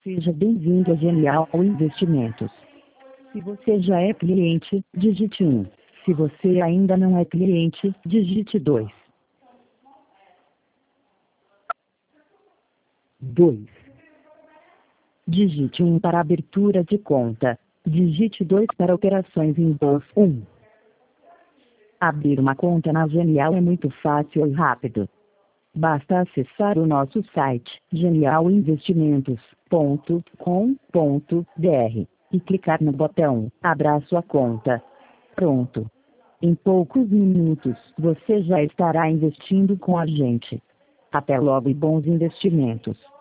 Seja bem-vindo a Genial Investimentos. Se você já é cliente, digite 1. Se você ainda não é cliente, digite 2. 2. Digite 1 para abertura de conta. Digite 2 para operações em bolsa. 1. Abrir uma conta na Genial é muito fácil e rápido. Basta acessar o nosso site, genialinvestimentos.com.br, e clicar no botão Abra sua conta. Pronto. Em poucos minutos, você já estará investindo com a gente. Até logo e bons investimentos.